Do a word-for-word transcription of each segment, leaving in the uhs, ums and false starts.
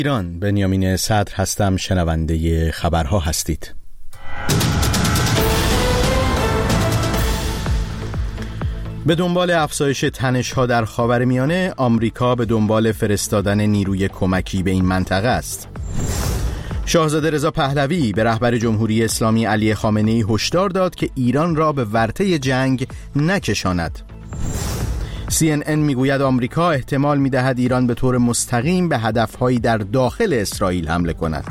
ایران، بنیامین صدر هستم، شنونده خبرها هستید. به دنبال افزایش تنش‌ها در خاورمیانه، آمریکا به دنبال فرستادن نیروی کمکی به این منطقه است. شاهزاده رضا پهلوی به رهبر جمهوری اسلامی علی خامنه‌ای هشدار داد که ایران را به ورطه جنگ نکشاند. سی ان ان میگوید آمریکا احتمال می‌دهد ایران به طور مستقیم به هدف‌هایی در داخل اسرائیل حمله کند.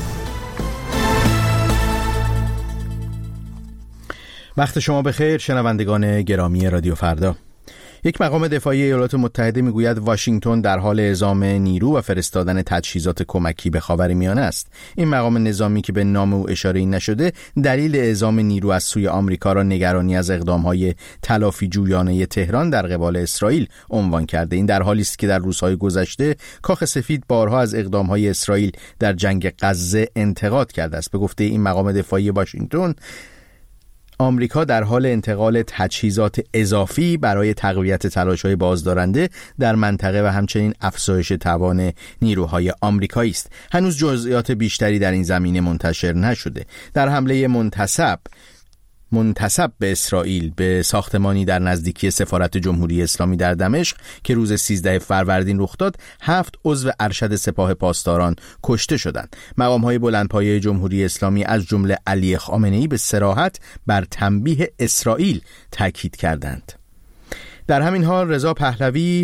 وقت شما بخیر شنوندگان گرامی رادیو فردا. یک مقام دفاعی ایالات متحده میگوید واشنگتن در حال اعزام نیرو و فرستادن تجهیزات کمکی به خاورمیانه است. این مقام نظامی که به نام او اشاره نشده، دلیل اعزام نیرو از سوی آمریکا را نگرانی از اقدام‌های تلافی جویانه تهران در قبال اسرائیل عنوان کرده. این در حالی است که در روزهای گذشته کاخ سفید بارها از اقدام‌های اسرائیل در جنگ غزه انتقاد کرده است. به گفته این مقام دفاعی واشنگتن، آمریکا در حال انتقال تجهیزات اضافی برای تقویت تلاش‌های بازدارنده در منطقه و همچنین افزایش توان نیروهای آمریکایی است. هنوز جزئیات بیشتری در این زمینه منتشر نشده. در حمله منتسب منتسب به اسرائیل به ساختمانی در نزدیکی سفارت جمهوری اسلامی در دمشق که روز سیزده فروردین رخ داد، هفت عضو ارشد سپاه پاسداران کشته شدند. مقام‌های بلندپایه جمهوری اسلامی از جمله علی خامنه‌ای به صراحت بر تنبیه اسرائیل تاکید کردند. در همین حال رضا پهلوی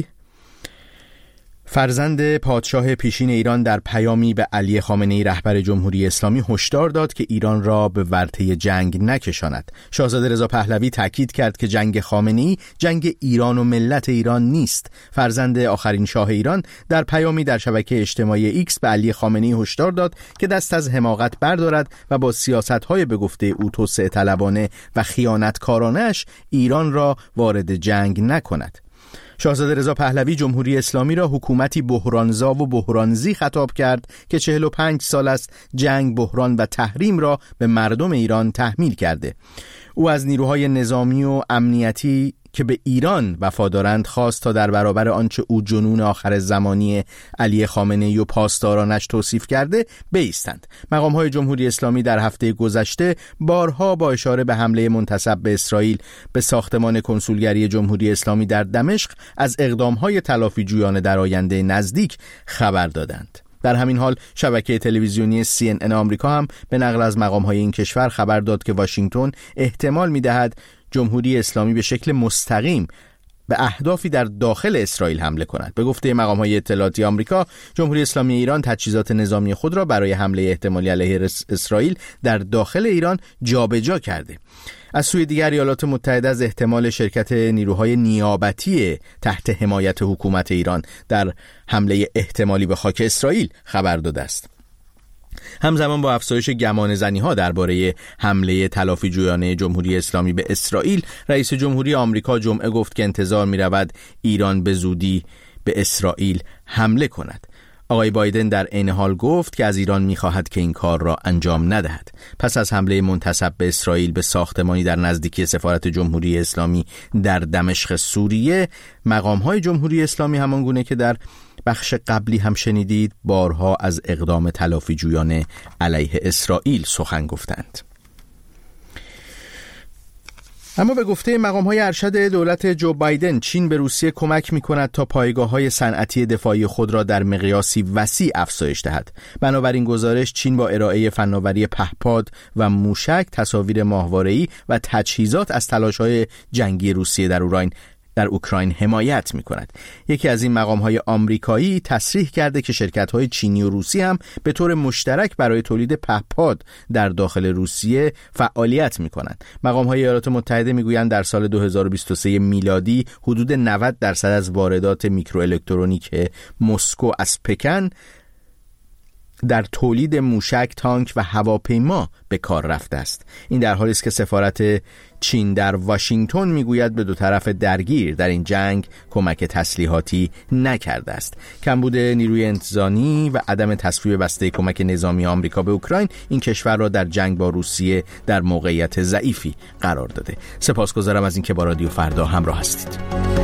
فرزند پادشاه پیشین ایران در پیامی به علی خامنه‌ای رهبر جمهوری اسلامی هشدار داد که ایران را به ورطه جنگ نکشاند. شاهزاده رضا پهلوی تاکید کرد که جنگ خامنه‌ای جنگ ایران و ملت ایران نیست. فرزند آخرین شاه ایران در پیامی در شبکه اجتماعی ایکس به علی خامنه‌ای هشدار داد که دست از حماقت بردارد و با سیاست‌های به گفته او توسعه طلبانه و خیانتکارانه‌اش ایران را وارد جنگ نکند. شاهزاده رضا پهلوی جمهوری اسلامی را حکومتی بحرانزا و بحرانزی خطاب کرد که چهل و پنج سال است جنگ، بحران و تحریم را به مردم ایران تحمیل کرده. او از نیروهای نظامی و امنیتی که به ایران وفادارند خواست تا در برابر آنچه او جنون آخر زمانی علی خامنه‌ای و پاسدارانش توصیف کرده بایستند. مقام‌های جمهوری اسلامی در هفته گذشته بارها با اشاره به حمله منتسب به اسرائیل به ساختمان کنسولگری جمهوری اسلامی در دمشق از اقدام‌های تلافی جویانه در آینده نزدیک خبر دادند. در همین حال شبکه تلویزیونی سی ان ان آمریکا هم به نقل از مقام‌های این کشور خبر داد که واشنگتن احتمال می‌دهد جمهوری اسلامی به شکل مستقیم به اهدافی در داخل اسرائیل حمله کند. به گفته مقام‌های اطلاعاتی آمریکا، جمهوری اسلامی ایران تجهیزات نظامی خود را برای حمله احتمالی علیه اسرائیل در داخل ایران جابجا کرده. از سوی دیگر ایالات متحده از احتمال شرکت نیروهای نیابتی تحت حمایت حکومت ایران در حمله احتمالی به خاک اسرائیل خبر داده است. همزمان با افزایش گمانه‌زنی‌ها درباره حمله تلافی جویانه جمهوری اسلامی به اسرائیل، رئیس جمهوری آمریکا جمعه گفت که انتظار می‌رود ایران به زودی به اسرائیل حمله کند. آقای بایدن در عین حال گفت که از ایران می‌خواهد که این کار را انجام ندهد. پس از حمله منتسب به اسرائیل به ساختمانی در نزدیکی سفارت جمهوری اسلامی در دمشق سوریه، مقام‌های جمهوری اسلامی همانگونه که در بخش قبلی هم شنیدید بارها از اقدام تلافی جویانه علیه اسرائیل سخن گفتند. اما به گفته مقام‌های ارشد دولت جو بایدن، چین به روسیه کمک می‌کند تا پایگاه‌های صنعتی دفاعی خود را در مقیاسی وسیع افزایش دهد. بنابر این گزارش، چین با ارائه فناوری پهپاد و موشک، تصاویر ماهواره‌ای و تجهیزات از تلاش‌های جنگی روسیه در اوکراین در اوکراین حمایت می‌کند. یکی از این مقام‌های آمریکایی تصریح کرده که شرکت‌های چینی و روسی هم به طور مشترک برای تولید پهپاد در داخل روسیه فعالیت می‌کنند. مقام‌های ایالات متحده می‌گویند در سال دو هزار و بیست و سه میلادی حدود نود درصد از واردات میکروالکترونیک مسکو از پکن در تولید موشک، تانک و هواپیما به کار رفته است. این در حالی است که سفارت چین در واشنگتن میگوید به دو طرف درگیر در این جنگ کمک تسلیحاتی نکرده است. کمبود نیروی انتظامی و عدم تصویب بسته کمک نظامی آمریکا به اوکراین این کشور را در جنگ با روسیه در موقعیت ضعیفی قرار داده. سپاسگزارم از اینکه با رادیو فردا همراه هستید.